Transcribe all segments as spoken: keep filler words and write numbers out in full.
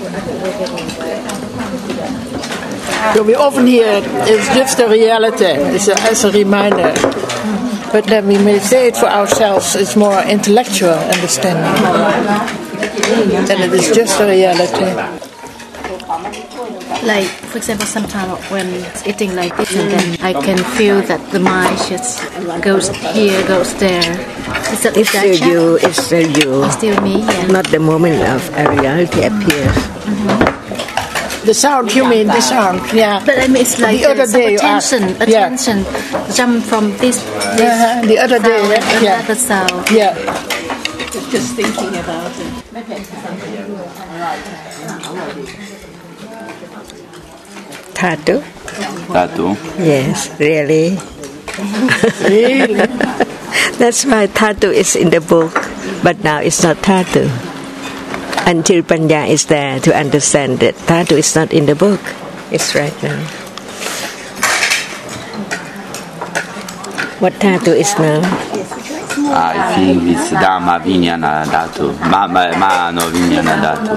So we often hear it's just a reality, it's a, as a reminder. But then we may say it for ourselves, it's more intellectual understanding. And it is just a reality. Like, for example, sometimes when eating like this, and then I can feel that the mind just goes here, goes there. Is that, it's is that still you, it's still you. It's still me, yeah. Not the moment of a reality appears. Mm-hmm. The sound, you mean the sound, yeah. But I mean, it's like the other day attention, asked, attention, yeah. jump from this, this uh-huh. the other sound, day, yeah. another sound. Yeah. Just thinking about it. Tattoo? Tattoo? Yes, really. Really? That's why tattoo is in the book, but now it's not tattoo. Until Panya is there to understand that tattoo is not in the book. It's right now. What tattoo is now? I think it's Dhamma Vijnana Dhatu. Mano Vijnana Dhatu.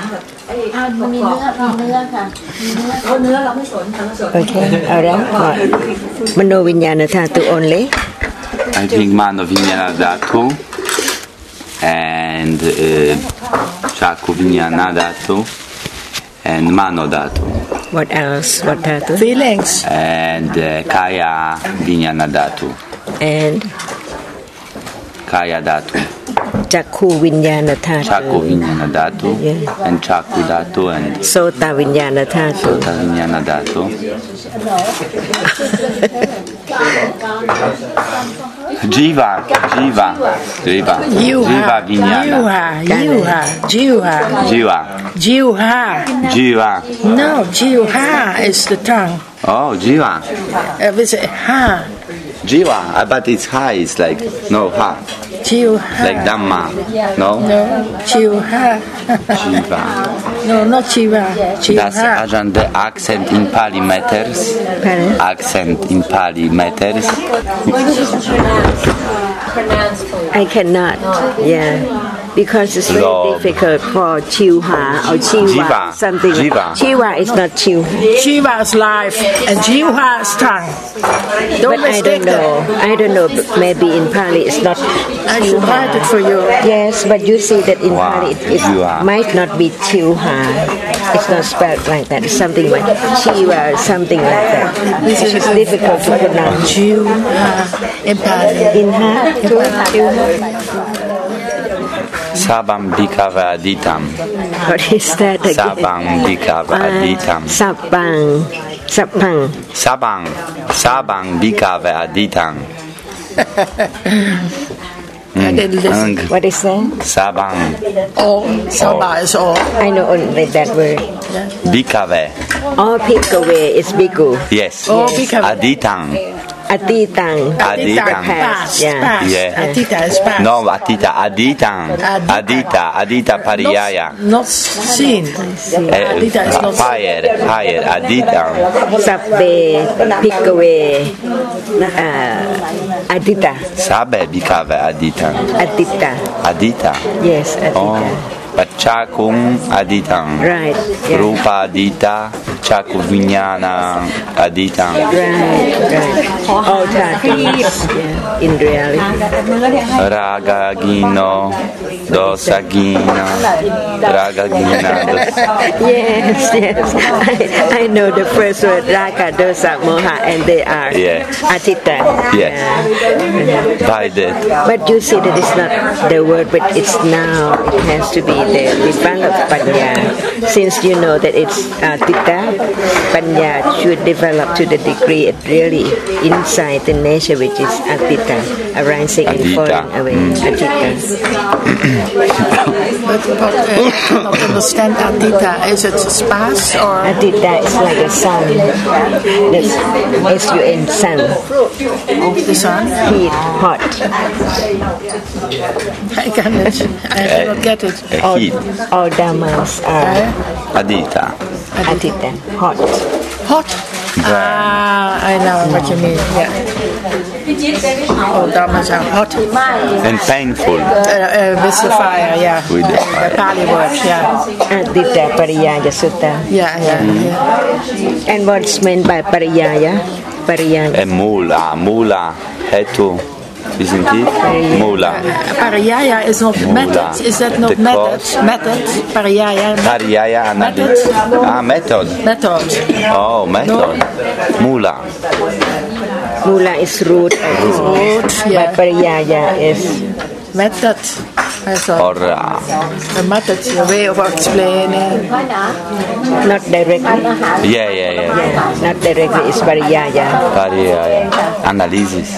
Okay, alright. Mano Vijnana Dhatu only? I think Mano Vijnana Dhatu and uh, Chakku Vijnana Dhatu and Mano Dhatu. What else? What dhatu? Feelings. And uh, Kaya Vijnana Dhatu. And? Kaya Dhatu. Chakku Vijnana Dhatu. Chakku Vijnana Dhatu. Yeah. And Chakku Dhatu and Sota Vijnana Dhatu. Sota Vijnana Dhatu. Jiva, Jiva, Jiva, Jiva Vijnana. Jiva, Jiva, Jiva, Jiva, Jiva. No, Jiva is the tongue. Oh, Jiva. Uh, we say ha. Jiva, uh, but it's ha, it's like no ha. Jiva. Like Dhamma, no? No, Jiva. Jiva. No, not Jiva. Jiva. Does Ajahn, the accent in Pali matters? Pardon? Accent in Pali matters? I cannot, yeah. Because it's very Lord. difficult for Chiva or Chiva, Jiva. something. Jiva. Chiva is not Chiva. Jiva is life and Jiva is tongue. Don't But I mistake don't know. them. I don't know. Maybe in Pali it's not. I should write it for you. Yes, but you see that in Wow. Pali it, it Jiva. might not be Chiva. It's not spelled like that. It's something like Chiva or something like that. This is difficult to pronounce. Jiva in Pali. In Ha, Sabam Bhikkhave Aditam. what is that again? Sabam Bhikkhave Aditam. Sabang. Sabang. Sabang. Sabang Bhikkhave Aditam. I didn't listen. What is that? Sabang. All. Saba is all. I know only that word. Bhikkhave. All Bhikkhave is Bhikkhu. Yes. Oh, Bhikkhave. Aditang. Atitang. Aditang. Past, yeah. Yeah. Atita is past. No, Atita. Aditang. Adita. Adita Pariyaya. Not seen. Uh, Adita is not fire. Fire. Aditang. Sabbe Bhikkhave uh, Adita. Sabe Bhikkhave Aditang. Adita. Adita. Yes, Adita. Oh. Pachakum Aditang. Right. Yeah. Rupa Adita. Chakku Vijnana Aditang. Right, right. All tattoos, yeah, in reality. Raga Gino. Dosa Gino. Raga Gina. Yes, yes. I, I know the first word, Raga, Dosa, Moha, and they are Yeah. Atita. Yes. Yeah. By the But you see that it's not the word, but it's now. It has to be the developed Panya. Since you know that it's Atita, Panya should develop to the degree it really inside the nature, which is Atita, arising and Adita. falling away. Mm. Atita. But, but uh, I don't understand Adita. Is it spas or? Atita is like a sun. That's S U N, sun. The sun? Heat, hot. I cannot. I cannot get it. uh, All, heat. all dhammas are Adita. Atita, hot. Hot. Ah, I know what you mean. Yeah. Oh, dhammas are hot. And painful. Uh, uh, with the fire, yeah. With the fire. The Pali words, yeah. Adita Pariyaya Sutta. Yeah, yeah, yeah. And what's meant by Pariyaya? Pariyaya. And mula, mula, hetu, isn't it? Mula. Pariyaya is not Mula. method. Is that not The method? cross. Method. Pariyaya. Pariyaya another. Method. Ah, method. Method. Oh, method. Mula. Mula is root, Root, yeah. but Pariyaya is Method. I thought. Or uh, The method, the way of explaining. not directly. yeah, yeah, yeah. Yeah, not directly is Pariyaya. Pariyaya. Analysis.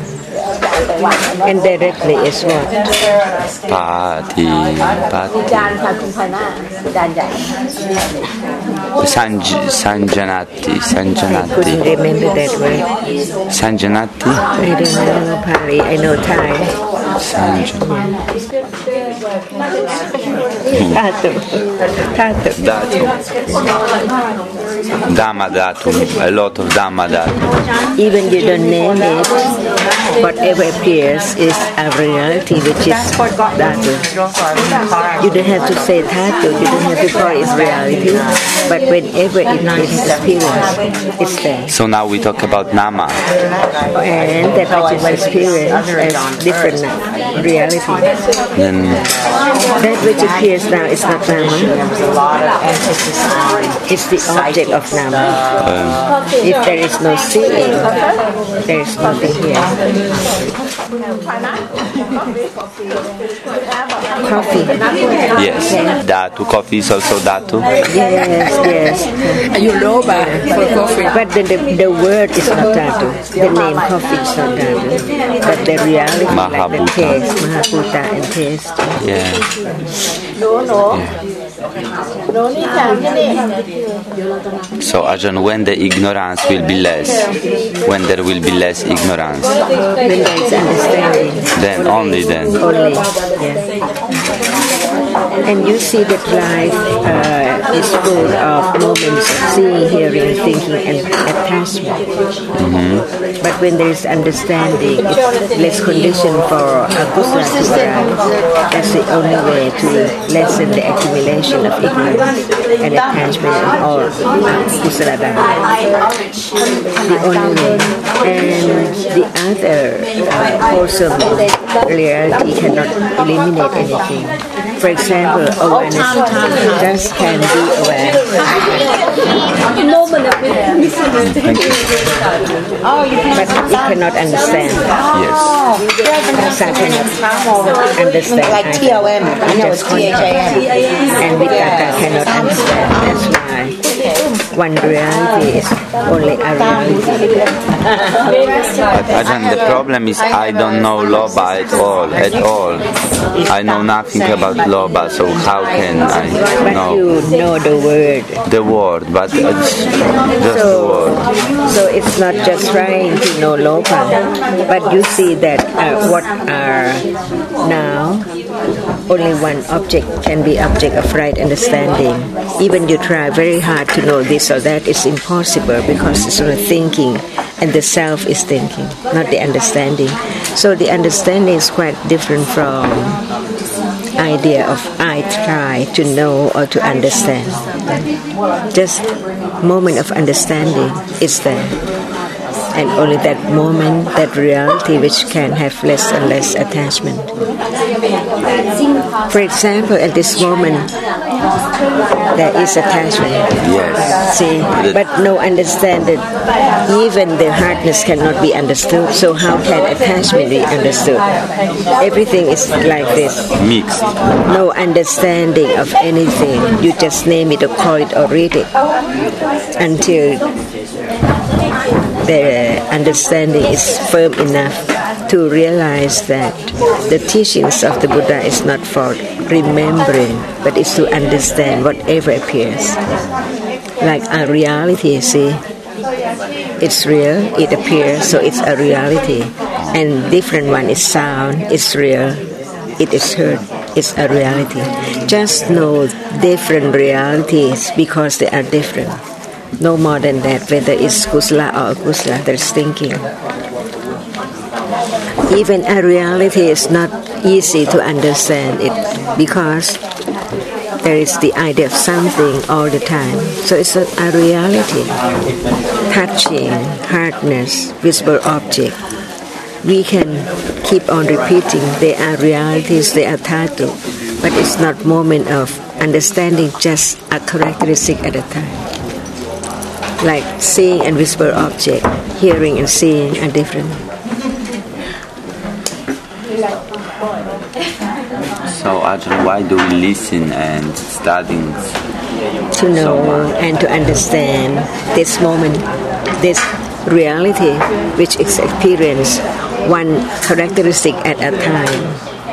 And directly is what? Pati, pati. Sanj, sanjanati, Couldn't sanjanati. remember that word. Sanjanati. I don't know Pali, I know Thai. Sanjanati. Dhatu. Dhatu. Datum. Dhamma datum. A lot of Dhamma datum. Even you don't name it, whatever appears is a reality which is Dhatu. You don't have to say Dhatu, you don't have to call it reality, but whenever it is experienced, it's there. So now we talk about Nama. And that which is experienced as different reality. Then That which appears now is not Nama. It's the object of Nama. If there is no seeing, there is nothing here. Coffee. yes, Dhatu. Coffee is also Dhatu. Yes, yes. You know by for coffee. But the, the, the word is not Dhatu. The name coffee is not Dhatu. But the reality, like the Mahabhuta. taste, Mahabhuta and taste. Yeah. So Ajahn, when the ignorance will be less, when there will be less ignorance, When there is understanding, then only then. only. Yeah. And you see that life uh, is full of moments of seeing, hearing, thinking, and attachment. Mm-hmm. But when there is understanding, it's less condition for a kusala to arise. That's the only way to lessen the accumulation of ignorance and attachment in all kusala dhamma. The only way. And the other uh, wholesome reality cannot eliminate anything. For example, awareness just can be aware. But it cannot understand. Yes. Rasa cannot understand. Like T O M, I know it's T H A M. And Vitakka cannot understand. That's why one reality is only a reality. But Ajahn, the problem is I don't know Loba at all, at all. I know nothing about Loba, so how can I But know you know the word. the word? But it's just the So, word. so it's not just trying to know Loka, but you see that uh, what are now only one object can be object of right understanding. Even you try very hard to know this or that, it's impossible because it's only thinking, and the self is thinking, not the understanding. So the understanding is quite different from idea of I try to know or to understand. Just moment of understanding is there. And only that moment, that reality which can have less and less attachment. For example, at this moment, there is attachment. Yes. See, but no understanding. Even the hardness cannot be understood. So how can attachment be understood? Everything is like this. Mixed. No understanding of anything. You just name it or call it or read it until the understanding is firm enough to realize that the teachings of the Buddha is not for remembering, but it's to understand whatever appears. Like a reality, see, it's real, it appears, so it's a reality. And different one is sound, it's real, it is heard, it's a reality. Just know different realities because they are different. No more than that, whether it's kusala or akusala, there's thinking. Even a reality is not easy to understand it because there is the idea of something all the time. So it's a, a reality. Touching, hardness, visible object. We can keep on repeating they are realities, they are titled, but it's not moment of understanding just a characteristic at a time. Like seeing and visible object, hearing and seeing are different. So Ajahn, why do we listen and studying? To know so and to understand this moment, this reality which is experienced one characteristic at a time.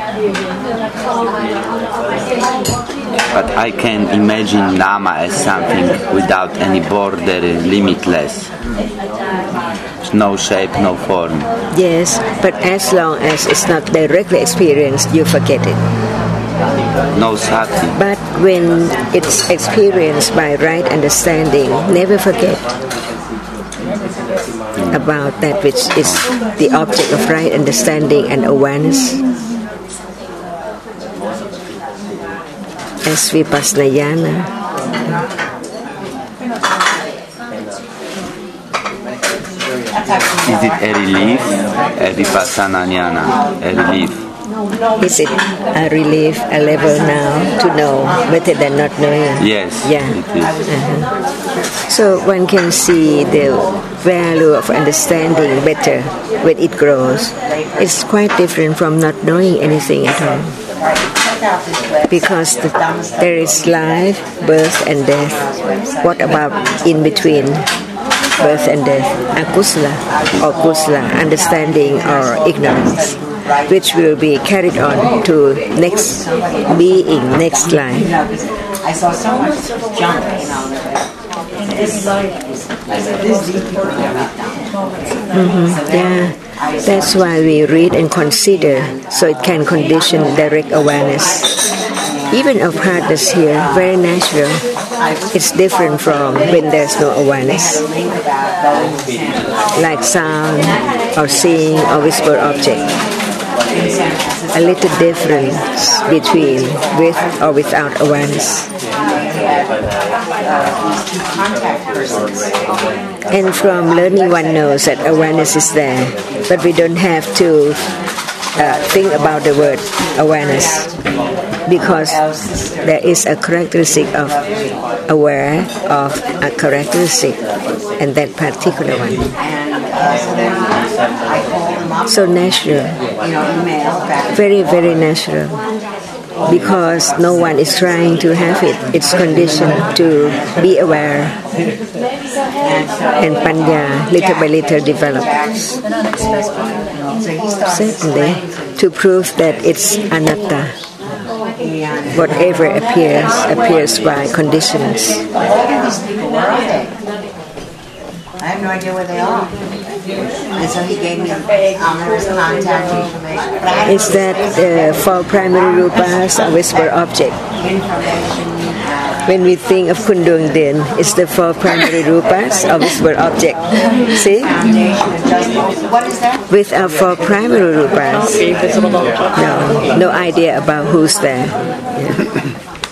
But I can imagine Nama as something without any border, limitless. No shape, no form. Yes, but as long as it's not directly experienced, you forget it. No sati. But when it's experienced by right understanding, never forget about that which is the object of right understanding and awareness. As vipassana. Is it a relief? A vipassana jnana, a relief? Is it a relief, a level now to know better than not knowing? Yes, yeah. It is. Uh-huh. So one can see the value of understanding better when it grows. It's quite different from not knowing anything at all. Because the, there is life, birth and death. What about in between birth and death? Akusala or kusala, understanding or ignorance, which will be carried on to next being, next life. I saw so much junk, you know. Mm-hmm. Yeah, that's why we read and consider, so it can condition direct awareness. Even of hardness here, very natural. It's different from when there's no awareness, like sound or seeing or visible object. A little difference between with or without awareness. And from learning one knows that awareness is there, but we don't have to uh, think about the word awareness because there is a characteristic of aware of a characteristic and that particular one. So natural, very, very natural. Because no one is trying to have it. It's conditioned to be aware. And panya, little by little, develops. Certainly, to prove that it's anatta. Whatever appears, appears by conditions. I have no idea where they are. And so he gave me Amar's contact information. Is that uh, for primary rupas a whisper object? When we think of Kundung Din, it's the four primary rupas a whisper object. See? What is that? With our four primary rupas, no, no idea about who's there. Yeah.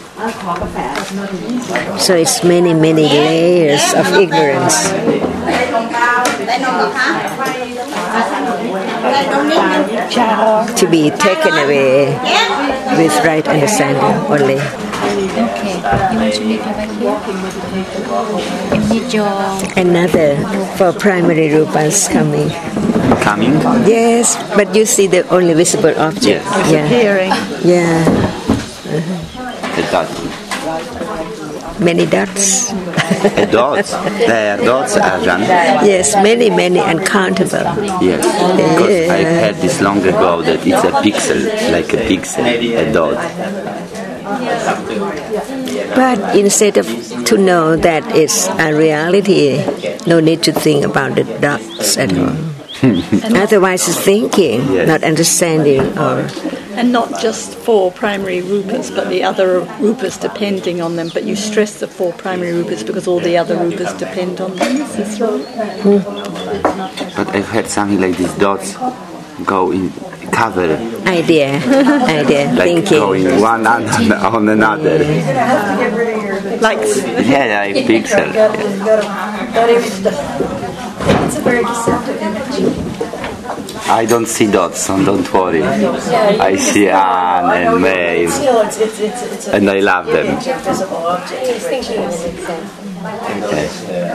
So it's many, many layers of ignorance. To be taken away with right understanding only. Okay, you want to leave your back here? You need your... Another for primary rupas coming. Coming? Yes, but you see the only visible object. Yes. Yeah. Hearing. Yeah. Uh-huh. The dot. Many dots. The dots? There are dots, Ajahn? Yes, many, many, uncountable. Yes, because I heard this long ago that it's a pixel, like a pixel, a dot. But instead of to know that it's a reality, no need to think about the dots at all. Otherwise, it's thinking, Yes. not understanding or And not just four primary rupas, but the other rupas depending on them. But you stress the four primary rupas because all the other rupas depend on them. Is this right? Mm. But I've heard something like these dots go in cover. Idea, idea, like thinking. Going one on, on another. Like yeah, like pixel. Yeah. It's a very deceptive image. I don't see dots, so don't worry. I see Anne and Maeve, and I love them. Okay.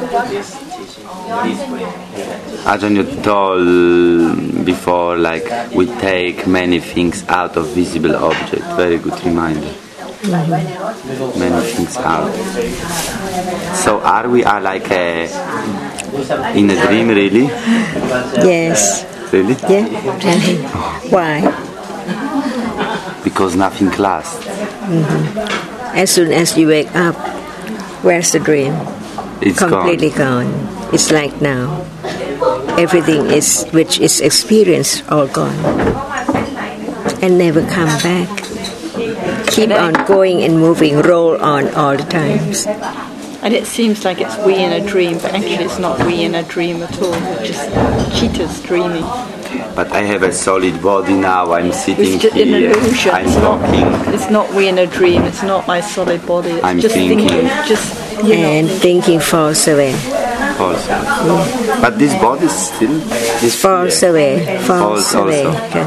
Ajahn, you told before, like, we take many things out of visible object. Very good reminder. Many things out. So are we are like a, in a dream, really? Yes. Really? Yeah. Why? Because nothing lasts. Mm-hmm. As soon as you wake up, where's the dream? It's completely gone. gone. It's like now. Everything is which is experienced all gone. And never come back. Keep on going and moving, roll on all the times. And it seems like it's we in a dream, but actually it's not we in a dream at all. It's just cheetahs dreaming. But I have a solid body now. I'm sitting it's just here. An illusion. I'm it's talking. Not, it's not we in a dream. It's not my solid body. It's I'm just thinking. thinking just you and know, thinking falls away. Falls away. Mm. But this body is still. This falls away. Falls, falls away. Also. Okay.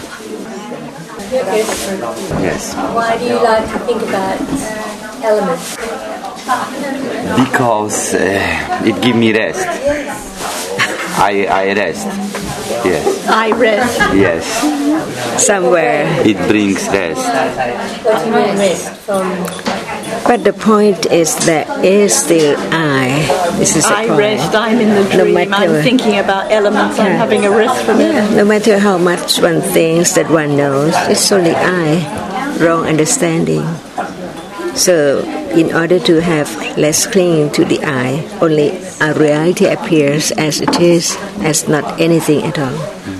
Yes. Why do you like to think about elements? Because uh, it gives me rest. I I rest. Yes. I rest. Yes. Somewhere. It brings rest. What do you mean rest from? But the point is there is still I. This is the I point. rest. I'm in the dream. No I'm thinking about elements. Yeah. I'm having a rest from yeah. it. No matter how much one thinks that one knows, it's only I. Wrong understanding. So, in order to have less clinging to the I, only a reality appears as it is, as not anything at all.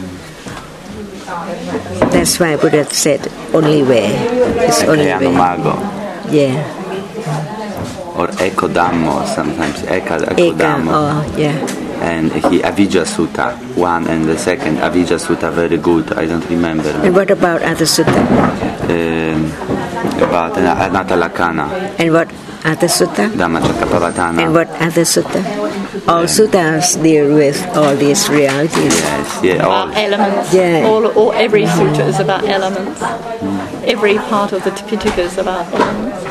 That's why Buddha said, only way. It's only way. Yeah. Or Eko Dhammo, sometimes Eka Eko Dhammo. Oh, yeah. And he Avijja Sutta, one and the second Avijja Sutta, very good. I don't remember. And what about other sutta? Um, about Anatalakkhana. And what other sutta? Dhammacakkappavattana. And what other sutta? All suttas deal with all these realities. Yes, yeah, all. About elements. Yeah. All, all, every sutta is about elements. Mm. Every part of the Tipitaka is about elements.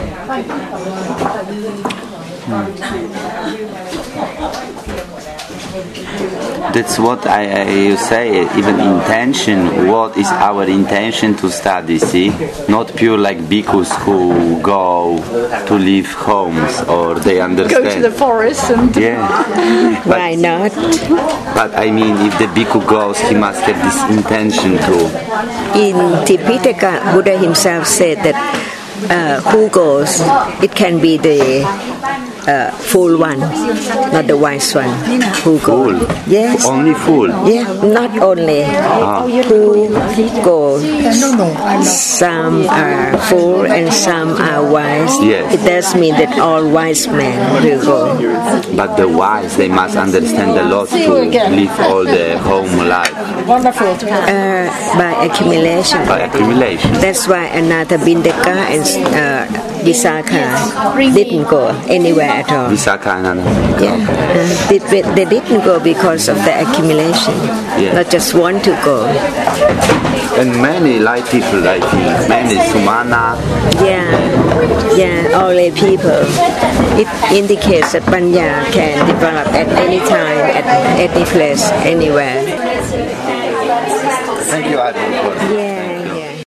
That's what I, I you say, even intention, what is our intention to study, see? Not pure like bhikkhus who go to leave homes or they understand. Go to the forest and... Yeah. But, why not? But I mean, if the bhikkhu goes, he must have this intention too. In Tipitaka, Buddha himself said that uh, who goes, it can be the uh, fool one, not the wise one. Who fool? Goes. Yes. Only fool? Yeah, not only. Ah. Who goes. Some are fool and some are wise. Yes. It does mean that all wise men will go. But the wise, they must understand a lot to live all the home life. Wonderful. Uh, by accumulation. By accumulation. That's why Anatta Bindaka and uh, Visakha didn't go anywhere at all. Visakha and Anatta. Yeah. Uh, they, they didn't go because of the accumulation. Yeah. Not just want to go. And many light people, I think, many Sumana. Yeah, yeah, all lay people. It indicates that Panya can develop at any time, at any place, anywhere. Thank you, Ajahn. Yeah.